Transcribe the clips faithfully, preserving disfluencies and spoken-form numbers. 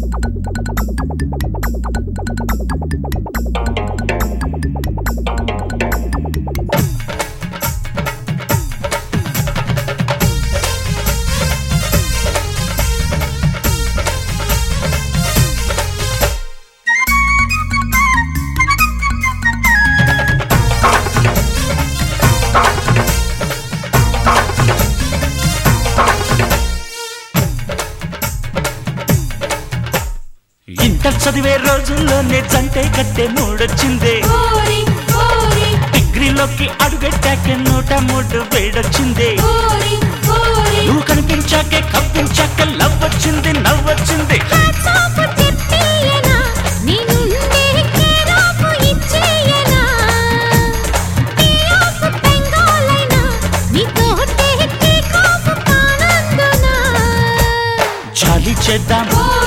Inter చదివే రోజుల్లోనే జంటే కట్టే మూడొచ్చిందే, డిగ్రీలోకి అడుగెట్టాకే నూట మూడు వేడొచ్చిందే, నువ్వు కనిపించాకే కప్పించాక లవ్ వచ్చింది నవ్వొచ్చింది. జాలి చేద్దాం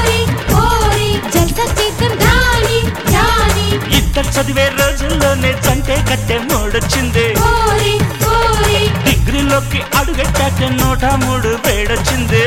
ఇద్దరు చదివే రోజుల్లోనే జంటే కట్టే మూడొచ్చింది, డిగ్రీలోకి అడుగెట్టాక నూట మూడు వేడొచ్చింది.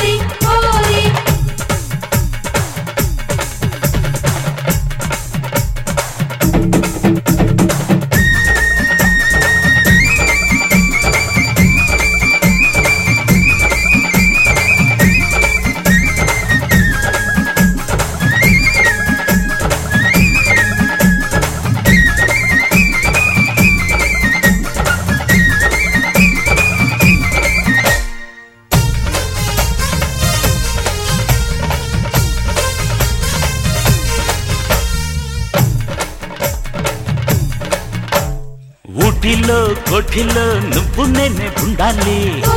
ఊటీలో కోఠిలో నువ్వు నేనే ఉండాలి,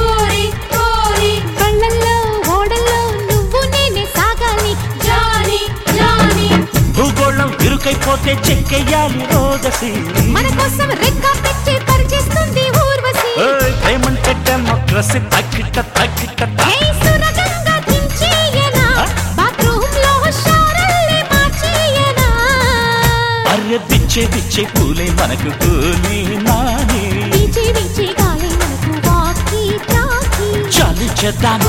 కళ్ళల్లో ఓడల్లో నువ్వు నేనే సాగాలి. భూగోళం ఇరుకైపోతే చెక్కెయ్యాలి రోదసి, మన కోసం రెక్క పెట్టి పరిచేస్తుంది ఊర్వశి. ప్రేమంటే డెమోక్రసీ తగ్గిట తగ్గిట అర్రె బిచ్చే బిచ్చే పూలే మనకు కూలి నాని, చాలి చేద్దాం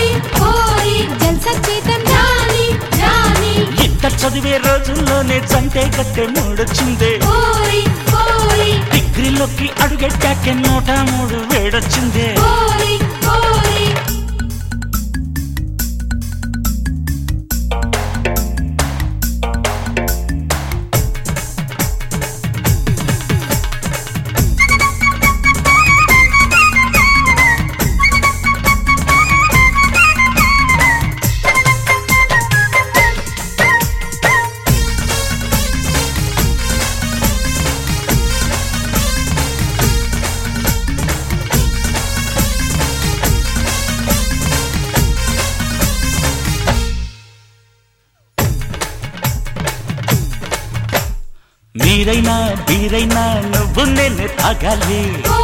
ఇద్దరు చదివే రోజుల్లోనే జంటే కట్టే మూడొచ్చిందే, డిగ్రీలోకి అడుగెట్టాకే నూట మూడు వేడొచ్చిందే. నీరైనా బీరైనా నువ్వు నేనే తాగాలి,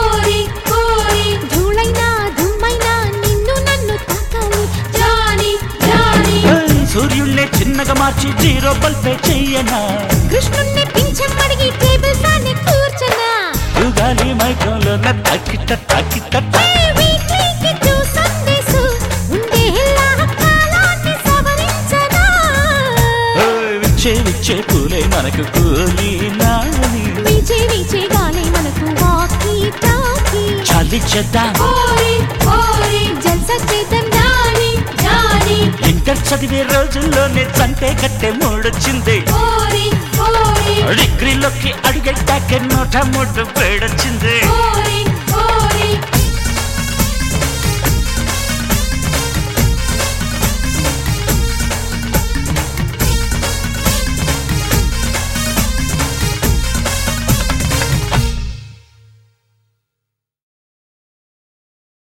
ధూళైనా దుమ్మైనా నిన్ను నన్ను తాకాలి. సూర్యుణ్ణే చిన్నగా మార్చి జీరో బల్పే చెయ్యనా, కృష్ణుణ్ణి పింఛమడిగి టేబుల్ ఫ్యాన్ కూర్చనా, యుగాలి మైకంలో తక్కిట తక్కిట విచ్చే విచ్చే పూలే మనకు కూలి నాని, చాలి చేద్దాం ఇంటర్ చదివే రోజుల్లోనే జంటే కట్టే మూడొచ్చింది, డిగ్రీలోకి అడుగెట్టాకే నూట మూడు వేడొచ్చింది.